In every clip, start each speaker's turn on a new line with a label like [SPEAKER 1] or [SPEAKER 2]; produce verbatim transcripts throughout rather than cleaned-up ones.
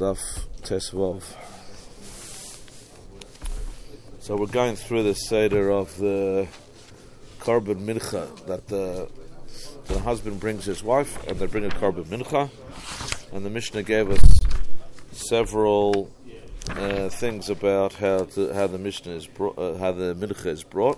[SPEAKER 1] Daf Tesvav. So we're going through the Seder of the Korban Mincha, that the, the husband brings his wife and they bring a Korban Mincha, and the Mishnah gave us several uh, things about how to, how the Mishnah is brought, uh, how the Mincha is brought.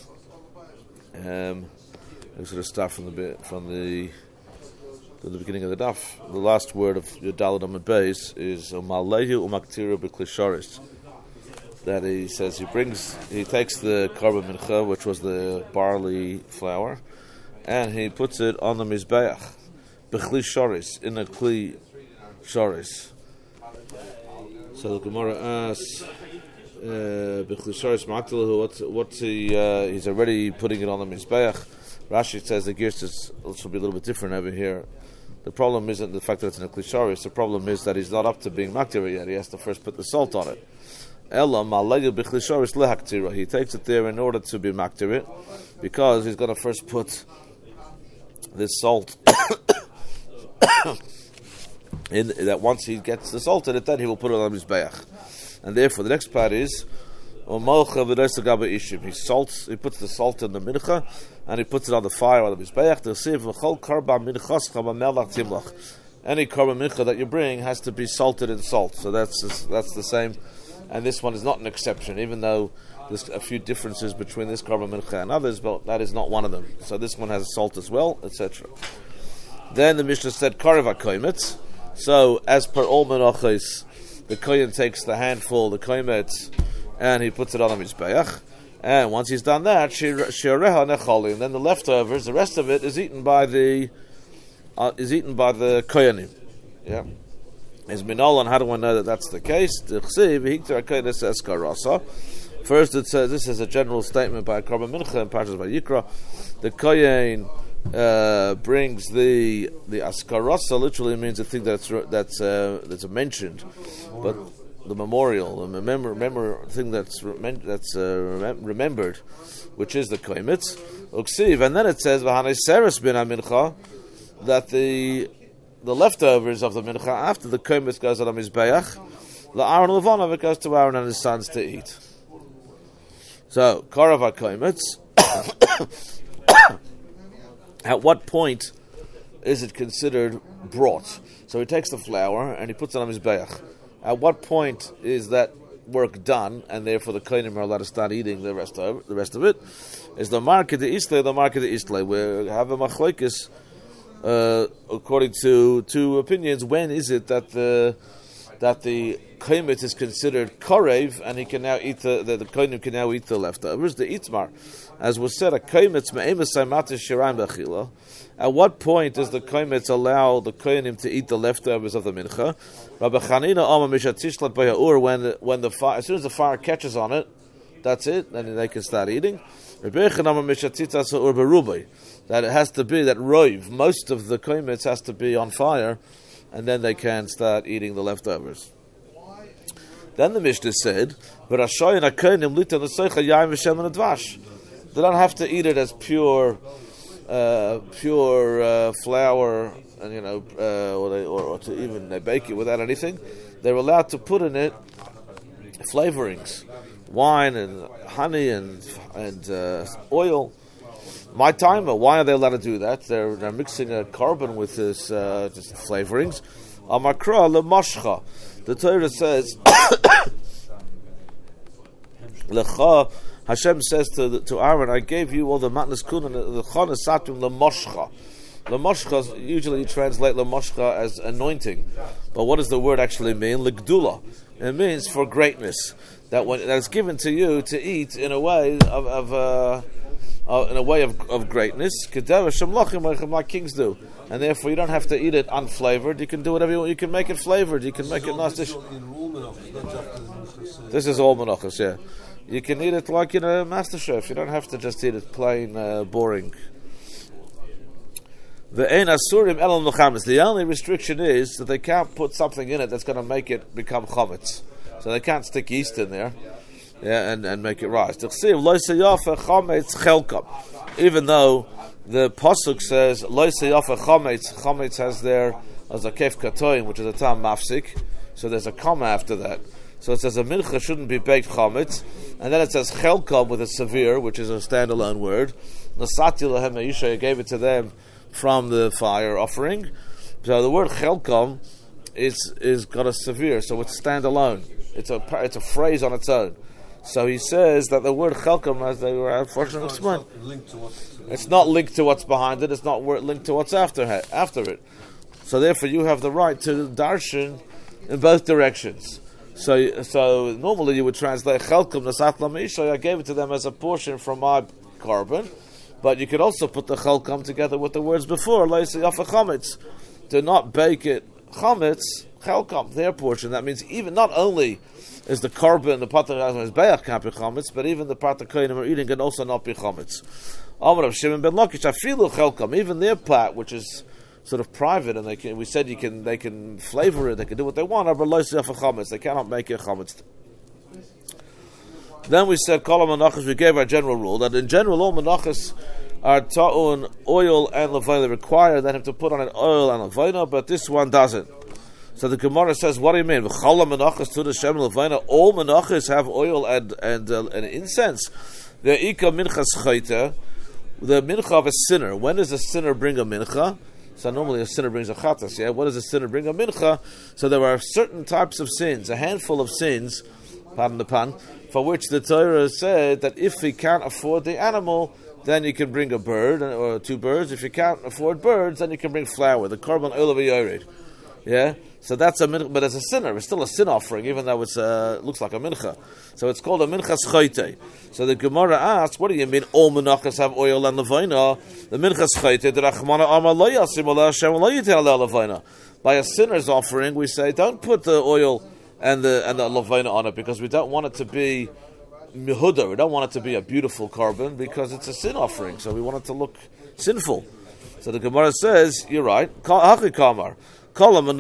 [SPEAKER 1] Um, I'm going to start from the from the from the beginning of the daf. The last word of Yudalad Amud Beis is Umalehu Umaktiru B'Klisharis. That he says he brings, he takes the Korban Mincha, which was the barley flour, and he puts it on the Mizbeach, B'Klisharis, in a Kli Sharis. So the Gemara asks, B'Klisharis Maktilahu, what's what's he? Uh, he's already putting it on the Mizbeach. Rashi says the Gersh is will be a little bit different over here. The problem isn't the fact that it's in a Klisharis. The problem is that he's not up to being Maktir yet. He has to first put the salt on it. He takes it there in order to be maktir it, because he's going to first put this salt in, that once he gets the salt in it, then he will put it on his mizbeach. And therefore the next part is he salts, he puts the salt in the mincha and he puts it on the fire on the mizbeach. Any korban mincha that you bring has to be salted in salt. So that's that's the same. And this one is not an exception, even though there's a few differences between this korban mincha and others, but that is not one of them. So this one has salt as well, et cetera. Then the Mishnah said, Karev HaKoimet. So, as per all menachos, the kohen takes the handful, the koimet, and he puts it on his mizbeach. And once he's done that, shireha nechalim. Then the leftovers, the rest of it, is eaten by the uh, is eaten by the kohenim. Yeah. Is minolan, how do I know that that's the case? First it says, this is a general statement by Korban Mincha and Parshas Vayikra. The kohen uh, brings the the askarasa, literally means the thing that's that's uh, that's mentioned, but the memorial, the remember, remember thing that's that's uh, remembered, which is the koimitz uksiv, and then it says v'hanei seres bin hamincha, that the the leftovers of the mincha after the koimitz goes on his mizbeach, la'aron levanav, it goes to Aaron and his sons to eat. So Karev HaKoimetz. At what point is it considered brought? So he takes the flour and he puts it on his mizbeach. At what point is that work done, and therefore the kohenim are allowed to start eating the rest of the rest of it? Is the market the isle, the market the isle? We have a machlokes uh, according to two opinions. When is it that the that the kohemet is considered karev, and he can now eat the the, the kohenim can now eat the leftovers? The itmar, as was said, a kohemet's me'emes matish shirayim b'achila. At what point does the kohemetz allow the kohenim to eat the leftovers of the mincha? Rabbi Chanina Amar mishatishlat b'ya'ur, when when the fire, as soon as the fire catches on it, that's it, then they can start eating. Rabbi Yechon Amar mishatzitzas ha'ur b'rubai, that it has to be that roiv, most of the kohemetz has to be on fire, and then they can start eating the leftovers. Then the Mishnah said, "V'rashayin hakohenim litan l'soicha yaim v'shem advash." They don't have to eat it as pure. Uh, pure uh, flour, and you know, uh, or, they, or, or to even they bake it without anything. They're allowed to put in it flavorings, wine and honey and and uh, oil. My timer. Why are they allowed to do that? They're, they're mixing a carbon with this uh, just flavorings. Amakra lemoshcha. The Torah says, lecha. Hashem says to to Aaron, I gave you all the matnas kun and the chana satum lemoshcha. Lemoshcha, usually you translate lemoshcha as anointing, but what does the word actually mean? Legdula. It means for greatness. That when that's given to you to eat in a way of, of uh, uh, in a way of, of greatness, like kings do, and therefore you don't have to eat it unflavored. You can do whatever you want. You can make it flavored. You can make it nice. This is all menachos, yeah. You can eat it like in a master chef. You don't have to just eat it plain, uh, boring. The only restriction is that they can't put something in it that's going to make it become chametz. So they can't stick yeast in there, yeah, and, and make it rise. Even though the pasuk says lo seyafa chametz, chametz has there as a kef katoin, which is a tam mafsik. So there's a comma after that. So it says a mincha shouldn't be baked chametz, and then it says chelkom with a severe, which is a standalone word. Nasati lahem Yishai gave it to them from the fire offering. So the word chelkom is is got a severe, so it's standalone. It's a it's a phrase on its own. So he says that the word chelkom, as they were unfortunately explained, it's not linked to what's behind it. It's not linked to what's after after it. So therefore, you have the right to darshan in both directions. So, so normally you would translate chelkom nasat lamishay. I gave it to them as a portion from my carbon, but you could also put the chelkom together with the words before leisi afa chametz. Do not bake it chametz chelkom, their portion. That means even not only is the carbon the pater is be'ach can't be chametz, but even the pater kohanim are eating can also not be chametz. Amar of Shimon ben Lakish afilu chelkom, even their pot, which is sort of private, and they can, we said you can, they can flavor it, they can do what they want, but they cannot make it chametz. Then we said, kol menachos, we gave our general rule, that in general all menachos are ta'un, oil and levina. They require them to put on an oil and levina, but this one doesn't. So the Gemara says, what do you mean? All menachos have oil and and, uh, and incense. The ika minchas chayta, the mincha of a sinner. When does a sinner bring a mincha? So normally a sinner brings a chatas, yeah? What does a sinner bring? A mincha. So there are certain types of sins, a handful of sins, pardon the pun, for which the Torah said that if he can't afford the animal, then you can bring a bird, or two birds. If you can't afford birds, then you can bring flour, the korban olav yored. Yeah? So that's a mincha, but as a sinner, it's still a sin offering, even though it's uh, looks like a mincha. So it's called a minchas chayte. So the Gemara asks, what do you mean all menachos have oil and levina? The minchas chayte, the rachmana amar lo yasim ala Hashem lo yitin ala levina. By a sinner's offering, we say, don't put the oil and the and the levina on it, because we don't want it to be mihuda. We don't want it to be a beautiful carbon, because it's a sin offering. So we want it to look sinful. So the Gemara says, you're right. Hachi kamar. All other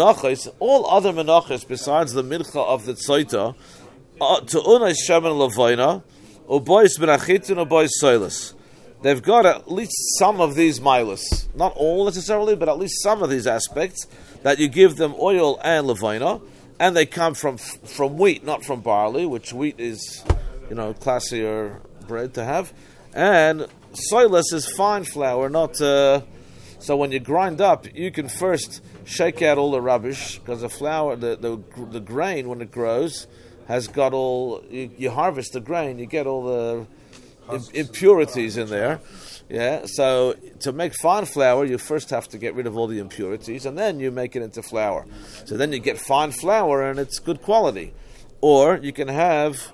[SPEAKER 1] menachos besides the mincha of the tzayta, to unay shemen levina, ubois benachitin ubois soilus. They've got at least some of these milas, not all necessarily, but at least some of these aspects that you give them oil and levina, and they come from from wheat, not from barley, which wheat is, you know, classier bread to have, and soilus is fine flour, not. Uh, so when you grind up, you can first shake out all the rubbish, because the flour, the, the the grain when it grows, has got all. You, you harvest the grain, you get all the im- impurities in there. Yeah. So to make fine flour, you first have to get rid of all the impurities, and then you make it into flour. So then you get fine flour, and it's good quality. Or you can have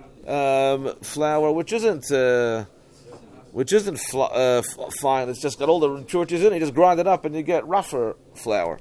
[SPEAKER 1] um, flour which isn't. Uh, which isn't fl- uh, f- fine, it's just got all the impurities in it, you just grind it up and you get rougher flour.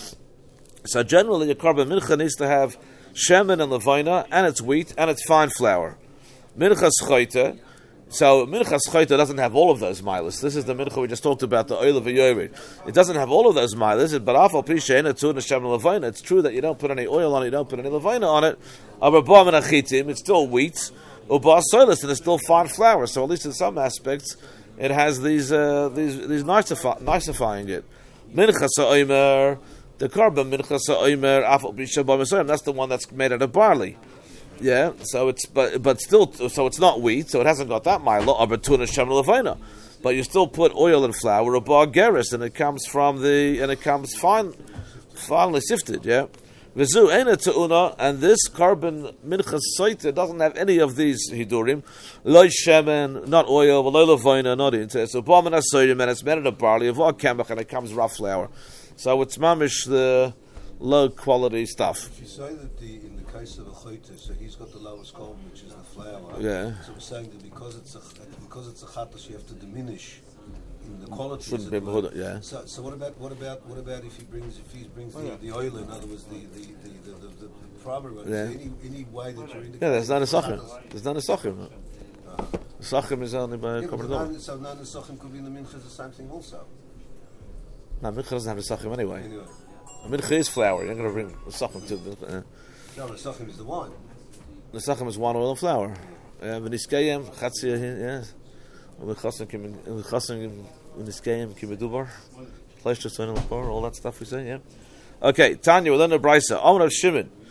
[SPEAKER 1] So generally, your korban mincha needs to have shemen and levina, and it's wheat, and it's fine flour. Minchas chayte, so minchas chayte doesn't have all of those milas. This is the mincha we just talked about, the oil of yored. It doesn't have all of those milas, but afal pi she'ena tuna shemen levina. It's true that you don't put any oil on it, you don't put any levina on it. Aber ba menachitim, it's still wheat. Uba soilus, and it's still fine flour. So at least in some aspects, it has these uh, these these nicify, nicifying it. Minchas ha'omer, the korban minchas ha'omer afal b'shem b'mesayim. That's the one that's made out of barley. Yeah. So it's but but still, so it's not wheat. So it hasn't got that milo. Aber tuna shem levina. But you still put oil and flour, uba geris, and it comes from the and it comes fine, finely sifted. Yeah. V'zu ena te'una, and this carbon minchas soita doesn't have any of these hidurim. Lo shemen, not oil, lo levina, not into. So b'amen asoyim, and it's made out of barley, of all kemach, and it comes rough flour. So it's mamish the low quality stuff.
[SPEAKER 2] If you say that the, in the case of a chayta, so he's got the lowest carbon, which is the flour.
[SPEAKER 1] Yeah.
[SPEAKER 2] So we're saying that because it's a because it's a chatas, you have to diminish in the quality.
[SPEAKER 1] Shouldn't be muhuda, yeah.
[SPEAKER 2] So, so what about what about what about if he brings if he brings
[SPEAKER 1] oh,
[SPEAKER 2] the,
[SPEAKER 1] yeah.
[SPEAKER 2] the oil? In other words, the the the the, the, the, the primary one.
[SPEAKER 1] Yeah.
[SPEAKER 2] Is there any any way that you're indicating?
[SPEAKER 1] Yeah, there's none of sachim. There's none of sachim. Uh, sachim is only by
[SPEAKER 2] yeah,
[SPEAKER 1] korban
[SPEAKER 2] none, so none of sachim could be in the mincha the same thing also.
[SPEAKER 1] No, mincha doesn't have the sachim anyway.
[SPEAKER 2] Anyway.
[SPEAKER 1] Mincha is flour. You're going to bring the sachim to. Uh,
[SPEAKER 2] no, the sachim is the wine.
[SPEAKER 1] The sachim is wine, oil, and flour. V'niskayim chatzia. Yeah. V'chasim v'chasim v'niskayim kimedubar. Fleish to all that stuff we say. Yeah. Okay, Tanya, we're learning a brisa. Amar of Shimon.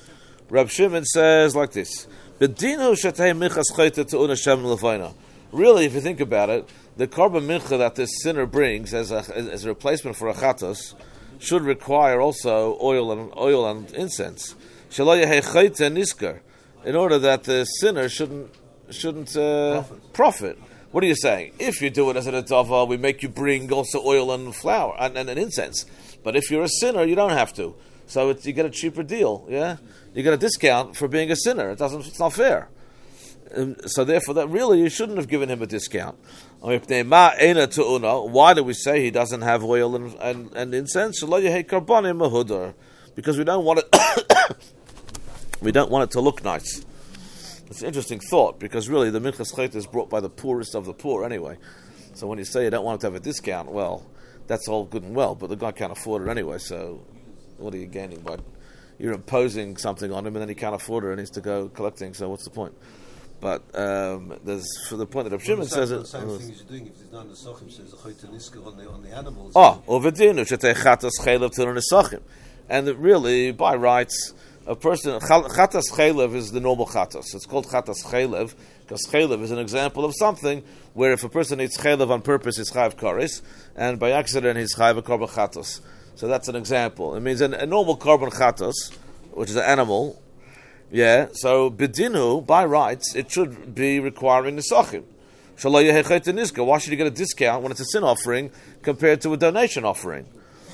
[SPEAKER 1] Reb Shimon says like this: "Bedinu shetei minchas chayta te'un Hashem lefayna." Really, if you think about it, the korban mincha that this sinner brings as a as a replacement for a chatos should require also oil and oil and incense. Shelo yehei chayta niskar, in order that the sinner shouldn't shouldn't uh, profit. profit. What are you saying? If you do it as an adava, we make you bring also oil and flour and, and, and incense. But if you're a sinner, you don't have to. So it's, you get a cheaper deal. Yeah, you get a discount for being a sinner. It doesn't. It's not fair. Um, so therefore, that really you shouldn't have given him a discount. Why do we say he doesn't have oil and, and, and incense? Because we don't want it. we don't want it to look nice. It's an interesting thought, because really the minchas chayta is brought by the poorest of the poor anyway. So when you say you don't want it to have a discount, well, that's all good and well, but the guy can't afford it anyway, so what are you gaining by? You're imposing something on him and then he can't afford it and he needs to go collecting, so what's the point? But um, there's, for the point that Reb Shimon says it...
[SPEAKER 2] The same thing he's doing, if there's not nesachim, says a chayta nisker on the, on the animals.
[SPEAKER 1] Oh, uvedinu, shetei chatas chaylev to nesachim. And that really, by rights, a person, chatas chaylev is the normal chatas. It's called chatas chaylev because chaylev is an example of something where if a person eats chaylev on purpose, it's chayav kares, and by accident, he's chayav a korban chatas. So that's an example. It means a, a normal korban chatas, which is an animal, yeah. So bedinu, by rights, it should be requiring nesachim. Why should you get a discount when it's a sin offering compared to a donation offering?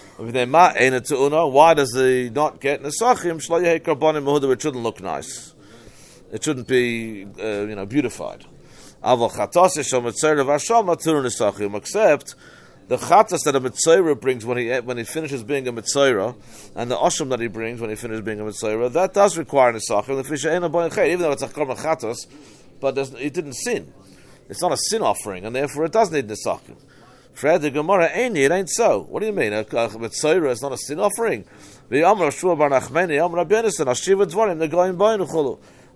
[SPEAKER 1] Why does he not get nesachim? It shouldn't look nice. It shouldn't be, uh, you know, beautified. Except the chatas that a mitzayra brings when he when he finishes being a mitzayra, and the asham that he brings when he finishes being a mitzayra, that does require nesachim. Even though it's a korban chatas, but it didn't sin. It's not a sin offering, and therefore it does need nesachim. Fred the Gemara ain't it ain't so. What do you mean? A, a mitzayra is not a sin offering. The Amar Shua Bar Nachmani Amar Benison Ashiva Dvarim the Goyim Bayin Uchulu.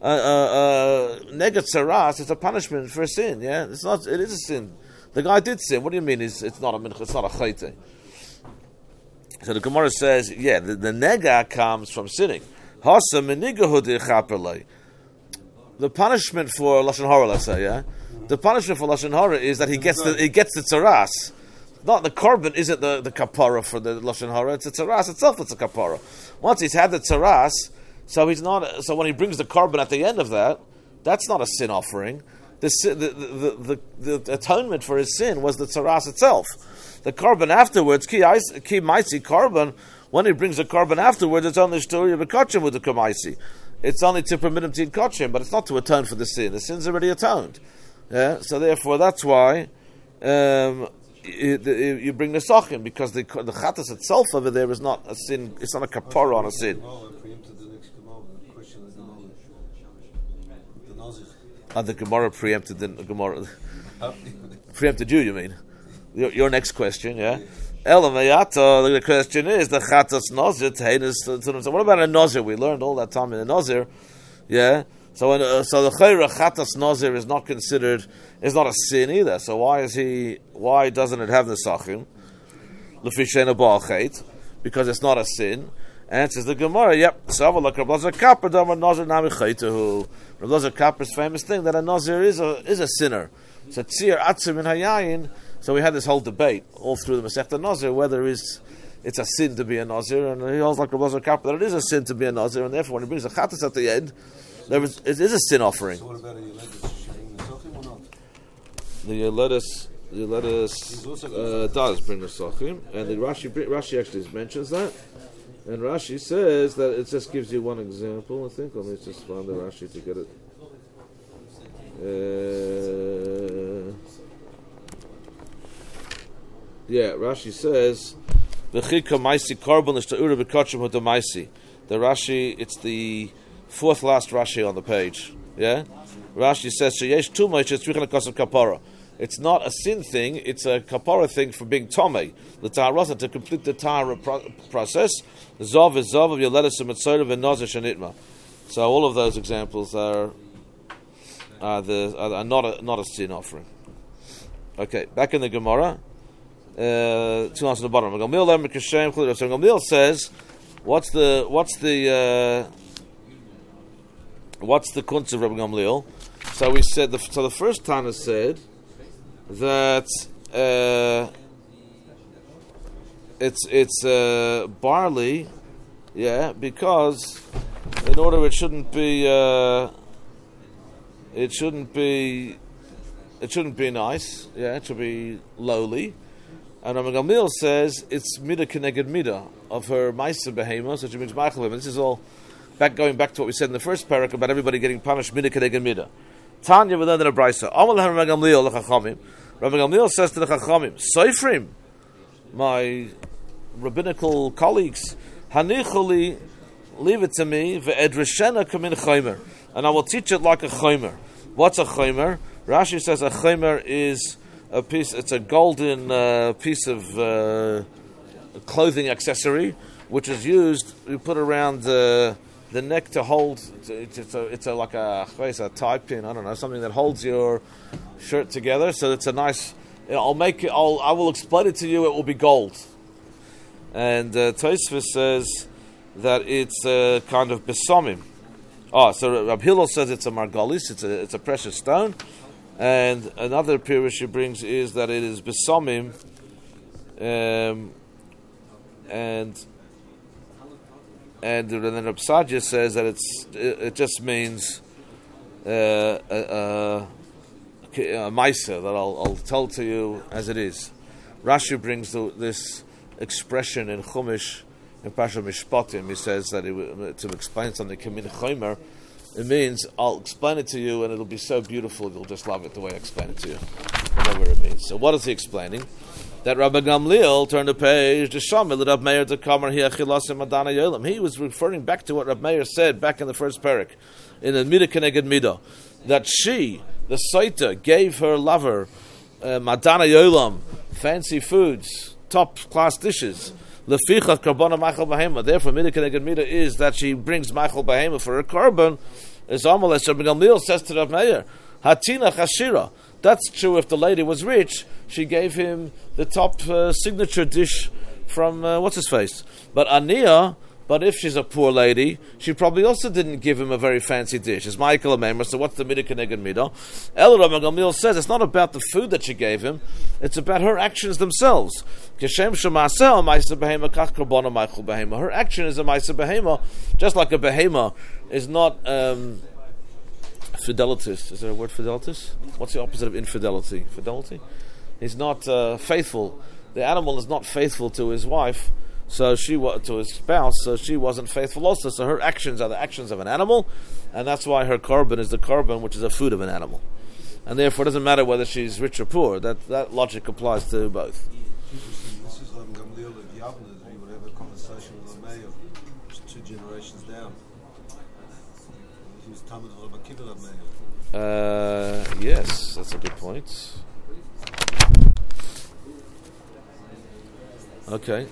[SPEAKER 1] Negat Saras is a punishment for a sin. Yeah, it's not. It is a sin. The guy did sin. What do you mean? It's, it's not a mincha. It's not a chayte. So the Gemara says, yeah, the, the nega comes from sinning. Hasa menigahudi chaperlei. The punishment for lashon hara, let's say, yeah, the punishment for lashon hara is that he gets the he gets the tzaras. Not the korban isn't the, the kapara for the lashon hara. It's the tzaras itself that's a kapara. Once he's had the tzaras, so he's not. So when he brings the korban at the end of that, that's not a sin offering. The, the, the, the, the atonement for his sin was the tzaras itself. The korban afterwards, ki maisi korban, when he brings the korban afterwards, it's only story of a kachim with the kamaisi. It's only to permit him to eat kachim, but it's not to atone for the sin. The sin's already atoned. Yeah, so therefore that's why um, you, you, you bring the sachim, because the the chatas itself over there is not a sin. It's not a kapara on a sin. And the Gemara preempted the Gemara. Preempted you, you mean? Your, your next question, yeah? Elamayata, the question is, the Chatas Nazir, so what about a Nazir? We learned all that time in a Nazir, yeah? So when, uh, so the Chayra Chatas Nazir is not considered, is not a sin either. So why is he, why doesn't it have the Sachim? L'fishena Ba'al because it's not a sin. Answers the Gemara, yep. So like Rav Lazar Kappa, Damar Nazir Nami Chaytahu. Rav Lazar Kappa's famous thing that a Nazir is a is a sinner. So Tzir Atzim in Hayayin. So we had this whole debate all through the Masechta Nazir whether it's it's a sin to be a Nazir, and he holds like Rav Lazar Kappa that it is a sin to be a Nazir, and therefore when he brings a Chatas at the end, there is it is a sin offering.
[SPEAKER 2] So what about a Yeledus? Or not?
[SPEAKER 1] The Yeledus the Yeledus uh, does bring the Sachim, and the Rashi Rashi actually mentions that. And Rashi says that it just gives you one example, I think. Let me just find the Rashi to get it. Uh, yeah, Rashi says, V'chika maisi korban l'shta'ura b'kachim ha'damaisi. The Rashi, it's the fourth last Rashi on the page. Yeah? Rashi says, Sheyesh tumah shetzrichen ha'kosam kapara. It's not a sin thing, it's a kapara thing for being tomei. The ta'arasa, to complete the ta'ara pro- process. Zov is Zov of Yoledus and Mitzorah and Nazir Shanitma. So all of those examples are are, the, are, are not a not a sin offering. Okay, back in the Gemara. Uh, two lines on the bottom. Gamliel says, what's the what's the uh, what's the kunz of Rabbi Gamliel? So we said, the, so the first Tana said that uh, it's it's uh, barley, yeah, because in order it shouldn't be uh, it shouldn't be it shouldn't be nice, yeah, it should be lowly. And Rabbi Gamliel says it's midah keneged midah of her ma'aser behema, so she brings ma'achal. This is all back going back to what we said in the first parak about everybody getting punished midah keneged midah. Tanya, we learned in a brisa. Amal Rabbi Gamliel lechachamim. Rabbi Gamliel says to the chachamim, Soifrim, my rabbinical colleagues, Hanichuli, leave it to me, ve'edreshena kamin chaymer, and I will teach it like a chaymer. What's a chaymer? Rashi says a chaymer is a piece. It's a golden uh, piece of uh, clothing accessory, which is used. You put around the the neck to hold. It's, it's a it's a like a it's a tie pin. I don't know, something that holds your shirt together. So it's a nice. You know, I'll make it. I'll I will explain it to you. It will be gold. And uh, Tosfos says that it's a kind of besomim. Oh, so Rab Hillel says it's a margolis. It's a it's a precious stone. And another pirush he brings is that it is besomim, um, and and then Rab Sadia says that it's it, it just means uh, a, a, a ma'aser that I'll, I'll tell to you as it is. Rashi brings the, this expression in Chumash in Pasha Mishpatim. He says that it, to explain something kamin chaymer. It means I'll explain it to you and it'll be so beautiful you'll just love it the way I explain it to you. Whatever it means. So what is he explaining? That Rabbi Gamliel turned the page to Shamil that Rab Meir to Kamar Hiachilasim Madana Yolam. He was referring back to what Rab Meir said back in the first parak, in the Midah Keneged Midah, that she, the Saita, gave her lover uh, Madana Yolam, fancy foods, top class dishes. Lefichach karbona ma'achal behema. Therefore, midah keneged midah is that she brings ma'achal behema for her carbon. As Amal as Rabbi Gamliel says to Rav Meir, Hatina chashira. That's true. If the lady was rich, she gave him the top uh, signature dish from uh, what's his face. But Aniya. But if she's a poor lady, she probably also didn't give him a very fancy dish. It's Michael Amemra, so what's the midah keneged midah? El Rabbi Gamliel says it's not about the food that she gave him, it's about her actions themselves. Her action is a ma'aser behema, just like a behema is not um, fidelitis. Is there a word fidelitis? What's the opposite of infidelity? Fidelity? He's not uh, faithful. The animal is not faithful to his wife. So she was to his spouse, so she wasn't faithful also. So her actions are the actions of an animal, and that's why her carbon is the carbon, which is a food of an animal. And therefore it doesn't matter whether she's rich or poor. That that logic applies to both.
[SPEAKER 2] This is Rabbi Gamliel of Yavne, that he would have a conversation with Rabbi Meir two generations down. He was Talmud of Rabbi Kiva Rabbi Meir.
[SPEAKER 1] Uh, yes, that's a good point. Okay.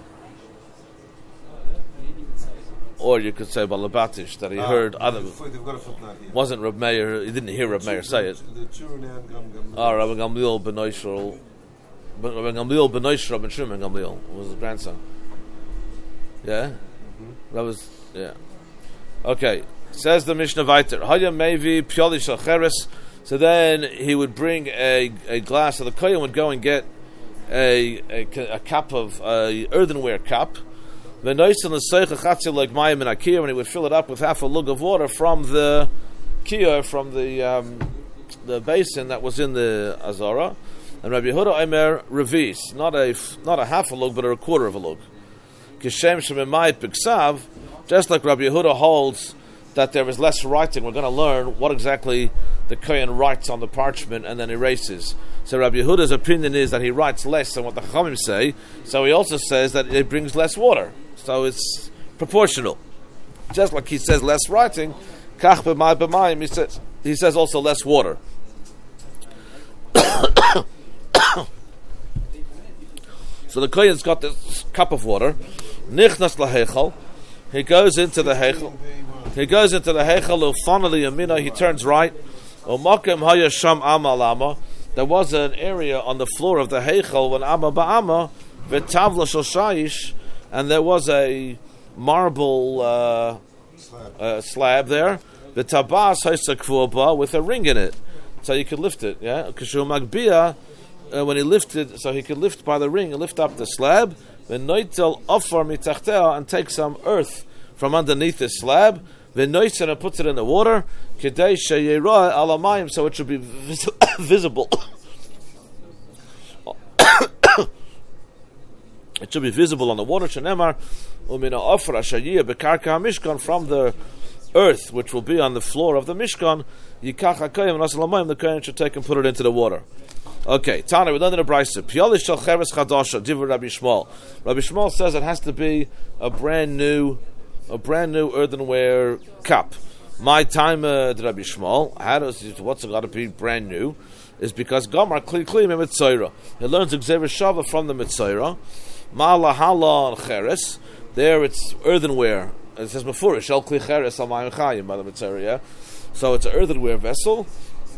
[SPEAKER 1] Or you could say Balabatish that he ah, heard other. Wasn't Reb Meir? He didn't hear Reb Meir say it. Ah, Rabbi Gamliel ben Oishel, Rabbi Gamliel ben Oishel, Rabbi Shimon Gamliel was his grandson. Yeah, mm-hmm. That was yeah. Okay, says the Mishnah Vayter. Haya Mevi Piolish Acheres. So then he would bring a a glass. So the kohen would go and get a a, a cup of a earthenware cup. When he would fill it up with half a lug of water from the kiyah, from the um, the basin that was in the Azara. And Rabbi Yehuda Omer revis, not a not a half a lug, but a quarter of a lug. Kishem shememai piksav, just like Rabbi Yehuda holds that there is less writing. We're going to learn what exactly the kohen writes on the parchment and then erases. So Rabbi Yehuda's opinion is that he writes less than what the Chachamim say. So he also says that it brings less water. So it's proportional. Just like he says less writing, kach b'mai b'mayim, he says he says also less water. So the kohen's got this cup of water. Nichnas lahechal. He goes into the hechal. He goes into the hechal. Finally, Yamina. He turns right. Umakim hayasham amalama. There was an area on the floor of the hechal when Amma ba'Amma v'tavla shel shayish. And there was a marble uh, slab. Uh, slab there. the tabas haisa with a ring in it, so you could lift it. Yeah, kashu magbia uh, when he lifted, so he could lift by the ring and lift up the slab. Then noitel offer mitachtel and take some earth from underneath the slab. Then noitel and puts it in the water. Kedei sheyera alamayim, so it should be vis- visible. It should be visible on the water. Shenemar umina offer ashayiyah bekarka mishkan, from the earth which will be on the floor of the Mishkan, Yikach HaKoyim and Asalamayim, the Kohen should take and put it into the water. Okay, Tana, we learned in the Brisa. Piyolish shel cheres chadasha, divrei Rabbi Shmuel. Rabbi Shmuel says it has to be a brand new, a brand new earthenware cup. My time, uh, Rabbi Shmuel, how does what's it got to be brand new? Is because Gomar kli kli mitzayra. He learns Gzeira Shava from the mitzayra. Ma'ala hala and cheres. There it's earthenware. It says before, Shel Kli Cheres Al Mayim Chayim by the Mitzvah, yeah? So it's an earthenware vessel,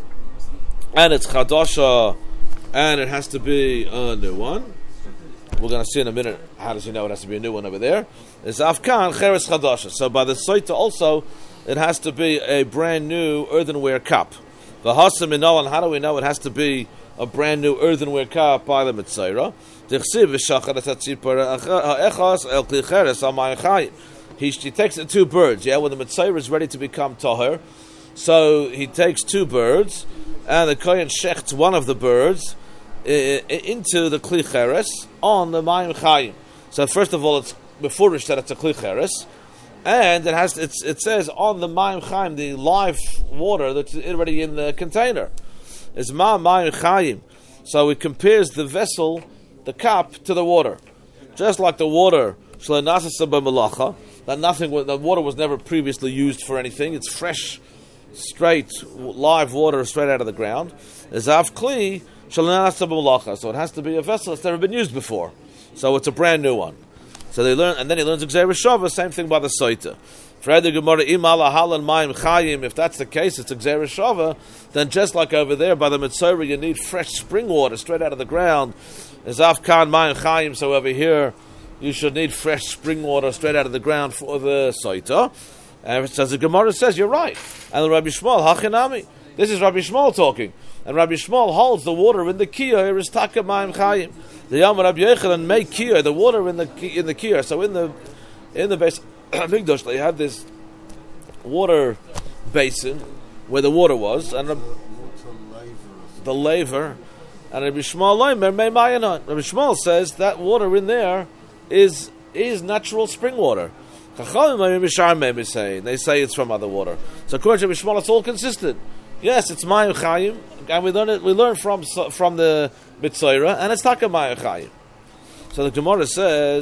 [SPEAKER 1] and it's Chadasha, and it has to be a new one. We're going to see in a minute how does he know it has to be a new one over there. It's Afkan Cheres Chadasha. So by the Saita also, it has to be a brand new earthenware cup. The Hasam Minol, and how do we know it has to be a brand new earthenware cup by the Mitzvah? Dichsiv V'shachar Etzipar Echas El Kli Cheres Al Mayim Chayim. He, he takes the two birds, yeah, when the Mitzvah is ready to become Tahir. So he takes two birds, and the Kohen shechts one of the birds uh, into the Kli Cheres on the Mayim Chayim. So first of all, it's before that it's a Kli Cheres, and it has it's, it says on the Mayim Chayim, the live water that's already in the container. It's Ma Mayim Chayim. So it compares the vessel, the cup, to the water. Just like the water, Shlenasasa b'melacha, that nothing, the water was never previously used for anything. It's fresh, straight, live water straight out of the ground. Zav kli shalanasa b'malacha, so it has to be a vessel that's never been used before. So it's a brand new one. So they learn, and then he learns Gzeira Shava, same thing by the Soita. Further Gemara, im ala halan mayim chayim. If that's the case, it's a Gzeira Shava. Then just like over there by the Mitzvah, you need fresh spring water straight out of the ground. Zav kan mayim chayim. So over here, you should need fresh spring water straight out of the ground for the Saita. And it says the Gemara says, you're right. And Rabbi Shmuel, Hachinami. This is Rabbi Shmuel talking. And Rabbi Shmuel holds the water in the kiyah, is taka ma'im chayim. The Yom Rabbi Yochanan make kiyah, the water in the in the kiyah. So in the in the base Mikdash, they had this water basin where the water was, and Rabbi, the laver, and Rabbi Shmuel Leimer mei mayanon. Rabbi Shmuel says that water in there is is natural spring water. They say it's from other water. So according to Rabbi Shmuel, it's all consistent. Yes, it's Mayim Chayim, and we learn it. We learn from from the Mitzvah, and it's Taka Mayim Chayim. So the Gemara says,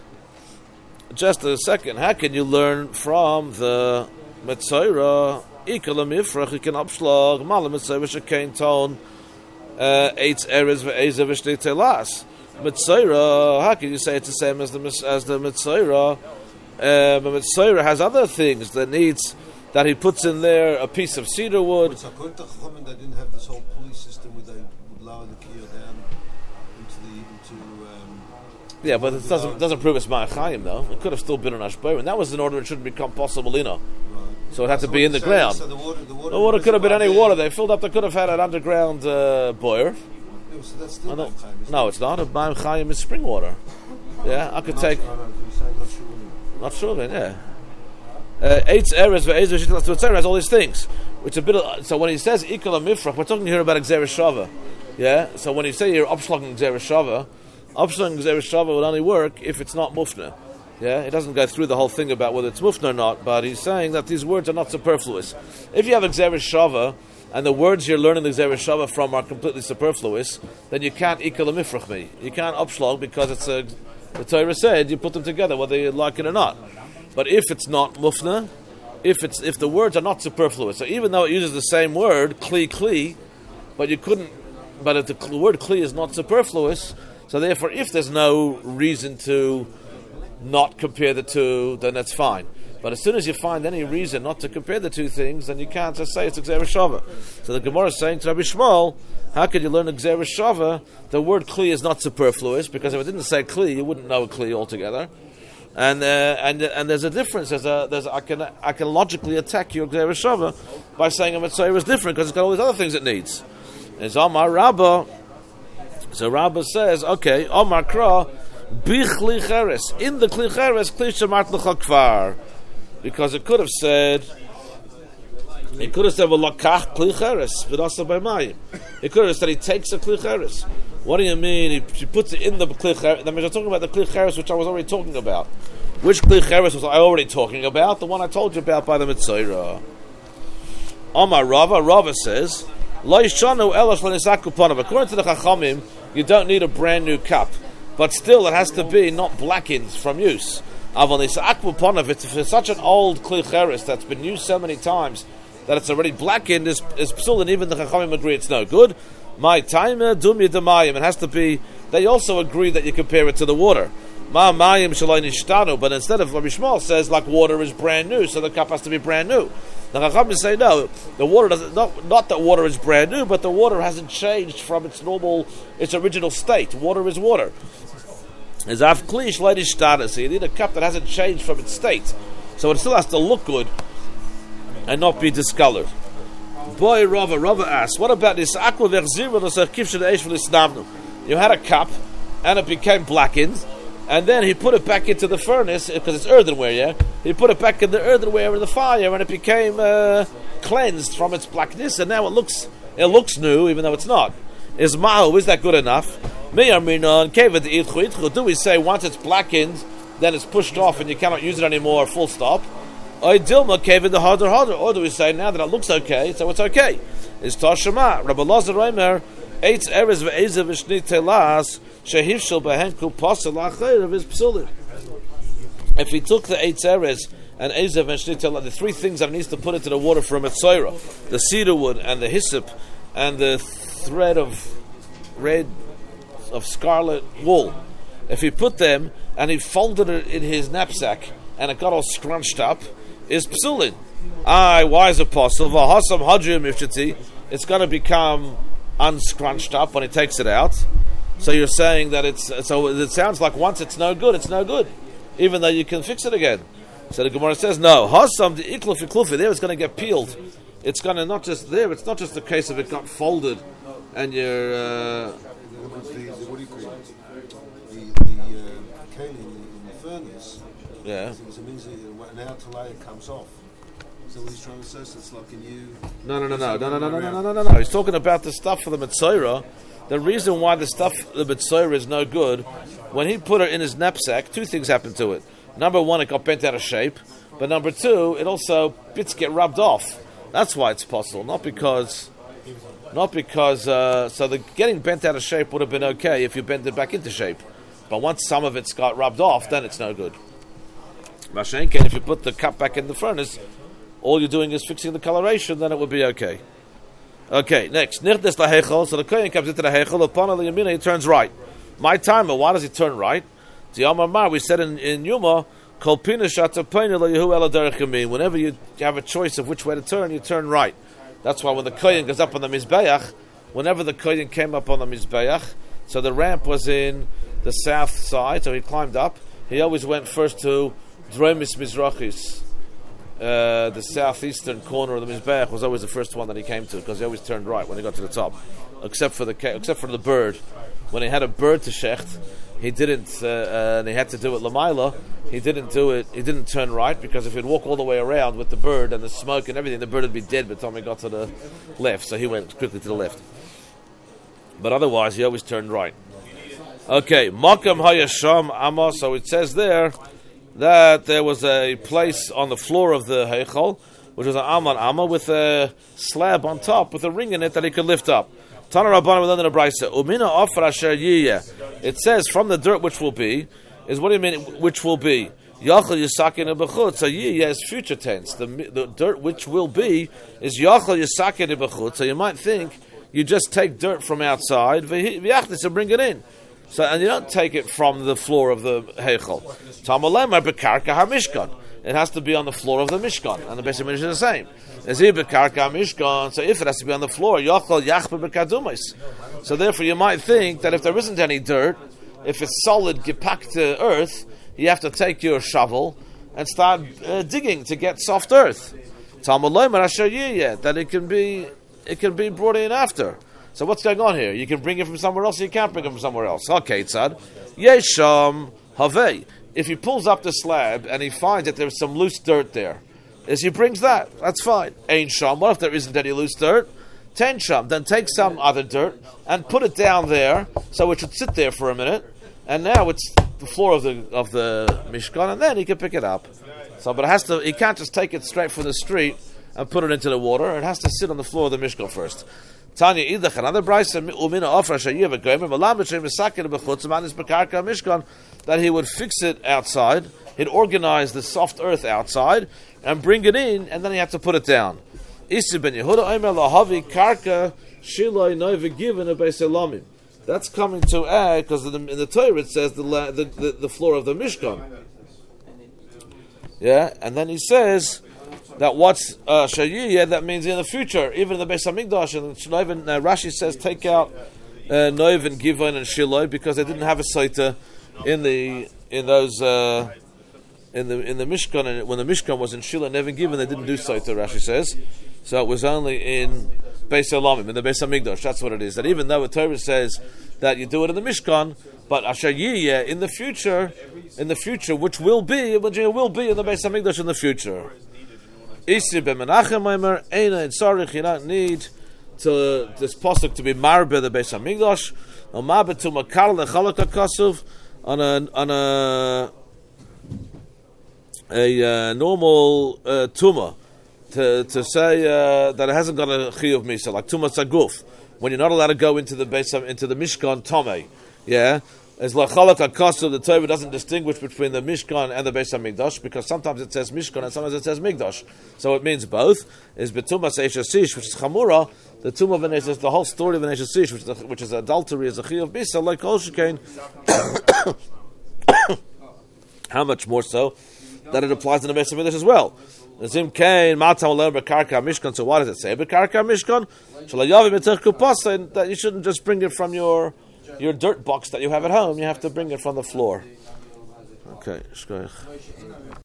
[SPEAKER 1] just a second, how can you learn from the Mitzvah? Ikala Mifrach, you can upschlag Malam Mitzvah Shekain Ton Eitz Erez VeEzev V'Shtei Telas. Mitzvah, how can you say it's the same as the as the Mitzvah? Um, the Mitzvah has other things that needs. That he puts in there a piece of cedar wood.
[SPEAKER 2] It's according to Chachamim, they didn't have this whole pulley system where they would lower the kiyah down into the into. Um,
[SPEAKER 1] yeah, but it doesn't doesn't prove it's Ma'achayim though. It could have still been an Ashboy, and that was in order it shouldn't become possible ino. Right. So it had so to be in the ground. So the water, the water, the water could have been any there. Water they filled up. They could have had an underground uh, boiler.
[SPEAKER 2] Yeah, so that's still
[SPEAKER 1] no, no, it's not. A Ma'achayim is spring water. Yeah, I could not, take. No, no, not sure then, yeah. Eitz Erez ve'Ezer Shitlas Tzotzer has all these things. Which a bit of, so when he says Ikala Mifrach, we're talking here about Gzeira Shava. Yeah? So when you say you're upschlagen Gzeira Shava, upschlagen Gzeira Shava would only work if it's not Mufna. Yeah? It doesn't go through the whole thing about whether it's Mufna or not, but he's saying that these words are not superfluous. If you have a Gzeira Shava, and the words you're learning the Gzeira Shava from are completely superfluous, then you can't Ikala Mifrach me. You can't upschlag because it's a, the Torah said you put them together whether you like it or not. But if it's not mufna, if it's if the words are not superfluous, so even though it uses the same word, kli kli, but you couldn't, but if the word kli is not superfluous, so therefore if there's no reason to not compare the two, then that's fine. But as soon as you find any reason not to compare the two things, then you can't just say it's a Gzeira Shava. So the Gemara is saying to Rabbi Shmuel, how could you learn a Gzeira Shava? The word kli is not superfluous, because if it didn't say kli, you wouldn't know a kli altogether. And uh, and and there's a difference. There's a there's a, I can I can logically attack your Gzera Shava by saying a Mitzvah is different because it's got all these other things it needs. It's Omar Rabbah. So Rabbah says, okay, Omar Kra Bichli Cheres in the Kli Cheres Kli Shemat L'Chakvar, because it could have said. It could have said, "Well, lakach kli cheres, but also by mayim." It could have said he takes a kli cheres. What do you mean? He, he puts it in the kli cheres. That means I'm talking about the kli cheres, which I was already talking about. Which kli cheres was I already talking about? The one I told you about by the Mitzayra. Amar Rava, Rava says, "Lo yishanu elos l'nisaku panav." According to the Chachamim, you don't need a brand new cup, but still it has to be not blackened from use. Aval nisaku panav. If it's such an old kli cheres that's been used so many times that it's already blackened, is is psul, and even the Chachamim agree it's no good. My timer dumi demayim. It has to be. They also agree that you compare it to the water. Ma mayim shalai nishtanu. But instead of Rabbi Shmuel says like water is brand new, so the cup has to be brand new. The Chachamim say no. The water doesn't. Not not that water is brand new, but the water hasn't changed from its normal, its original state. Water is water. As av kli shalai nishtanu. So you need a cup that hasn't changed from its state, so it still has to look good and not be discolored. Boy, Rava, Rava asks, what about this aqua verzira? You had a cup and it became blackened, and then he put it back into the furnace because it's earthenware. Yeah, he put it back in the earthenware in the fire, and it became uh, cleansed from its blackness, and now it looks it looks new, even though it's not. Is mahu? Is that good enough? Do we say once it's blackened, then it's pushed off and you cannot use it anymore? Full stop. Or do we say now that it looks okay, so it's okay? It's Tashema. Rabbi Lazar Reimer, Eitz Erez ve'ezev v'shnei telas shehivshel behenku pasel acher is psulim. If he took the Eitz Erez and ezev v'shnei telas, the three things that he needs to put into the water for a Mitzayra, the cedar wood and the hyssop and the thread of red, of scarlet wool, if he put them and he folded it in his knapsack and it got all scrunched up, is psulin. Aye, why is it possible? V'hasam hadrim ifshati. It's going to become unscrunched up when he takes it out. So you're saying that it's so it sounds like once it's no good, it's no good, even though you can fix it again. So the Gemara says no. Hasam the iklufi klufi. There it's going to get peeled. It's going to not just there. It's not just the case of it got folded and you're. Uh,
[SPEAKER 2] what do you call it? The the uh, kalim in the furnace.
[SPEAKER 1] Yeah.
[SPEAKER 2] So it means that an outer layer comes off. So what he's trying to say, so it's like a new.
[SPEAKER 1] No, no, no, no, no, no, no, no, no, no, no, no. He's talking about the stuff for the Mitzayra. The reason why the stuff the Mitzayra is no good, when he put it in his knapsack, two things happened to it. Number one, it got bent out of shape. But number two, it also bits get rubbed off. That's why it's possible, not because, not because. Uh, so the getting bent out of shape would have been okay if you bent it back into shape. But once some of it's got rubbed off, then it's no good. Mashenken, if you put the cup back in the furnace, all you're doing is fixing the coloration, then it would be okay. Okay, next. Nirdes lahechel. So the kohen comes into the hechel. Upon the yamina, he turns right. My timer, why does he turn right? The Amar Mar, we said in, in Yuma, kol pina shatapein lo yehu ela derech yamin. Whenever you have a choice of which way to turn, you turn right. That's why when the kohen goes up on the mizbeach, whenever the kohen came up on the mizbeach, so the ramp was in the south side, so he climbed up. He always went first to Dromis Mizrachis, uh, the southeastern corner of the Mizbeach was always the first one that he came to because he always turned right when he got to the top, except for the except for the bird. When he had a bird to shecht, he didn't, uh, uh, and he had to do it Lamaila. He didn't do it. He didn't turn right because if he'd walk all the way around with the bird and the smoke and everything, the bird would be dead by the time he got to the left. So he went quickly to the left. But otherwise, he always turned right. Okay, Makam Hayasham Amos. So it says there that there was a place on the floor of the Heichal, which was an Aman Amma with a slab on top with a ring in it that he could lift up. Tana Rabbanan within the Brisa. Umina Ofra Asher Yiyeh. It says from the dirt which will be is what do you mean which will be? Yachal Yisakin Bechut. So Yiyeh is future tense. The the dirt which will be is Yachal Yisakin Bechut. So you might think you just take dirt from outside v'yachnis and bring it in. So, and you don't take it from the floor of the Heichal. Tamalemar bekarka hamishkan. It has to be on the floor of the Mishkan, and the Beis Hamikdash is the same. Is he bekarka mishkan? So if it has to be on the floor, yachal yachbe bekadumis. So therefore, you might think that if there isn't any dirt, if it's solid gepakte earth, you have to take your shovel and start uh, digging to get soft earth. Talmud Loimer Asher Yiyeh, that it can be it can be brought in after. So what's going on here? You can bring it from somewhere else, or you can't bring it from somewhere else. Okay, tzad. Yesham Havei. If he pulls up the slab and he finds that there's some loose dirt there, as he brings that, that's fine. Ein sham. What if there isn't any loose dirt? Ten sham. Then take some other dirt and put it down there, so it should sit there for a minute. And now it's the floor of the of the Mishkan, and then he can pick it up. So, but it has to. He can't just take it straight from the street and put it into the water. It has to sit on the floor of the Mishkan first. Tanya idach another brayso umina ofra shayiv goyim malam b'shem misakin b'chutz manis b'karka Mishkan, that he would fix it outside. He'd organize the soft earth outside and bring it in, and then he had to put it down. Isi ben Yehuda omer lahavi karka shiloi noive given a beis elamim. That's coming to add, because in, in the Torah it says the, the, the, the floor of the Mishkan. Yeah, and then he says that what's uh, Shayiyah, that means in the future, even in the Beis HaMikdash, and Shnoiven, uh, Rashi says take out uh, Noiv and Givon and Shiloi, because they didn't have a Saita in the in those uh, in the in the Mishkan, and when the Mishkan was in Shiloh and Nevin Givon, they didn't do Saita, Rashi says. So it was only in Beis Elamim, in the Beis HaMikdash. That's what it is. That even though the Torah says that you do it in the Mishkan, but Asher Yiyeh in the future, in the future, which will be, which will be in the Beis HaMikdash in the future. Isi b'menachem Omer Eina and Sarich. You don't need to this pasuk to be marbe the Beis HaMikdash. Omabe to makar lechalak hakasuv on a on a a uh, normal uh, tumah. To, to say uh, that it hasn't got a chiyuv misa, like tumas aguf, when you're not allowed to go into the base of, into the mishkan tomei, yeah, as lachalak hakasu, the Torah doesn't distinguish between the mishkan and the Beis HaMikdash, because sometimes it says mishkan and sometimes it says migdash, so it means both. Is betumas eishasish, which is chamura, the tumah of an the whole story of an eishasish, which is a, which is adultery, is a chiyuv misa, like kol shekain. How much more so that it applies in the Beis HaMikdash as well. Zim kain matam le'er bekarka mishkan. So what does it say? Bekarka mishkan shalayavi mitach kupasa, that you shouldn't just bring it from your your dirt box that you have at home. You have to bring it from the floor. Okay, shkoich.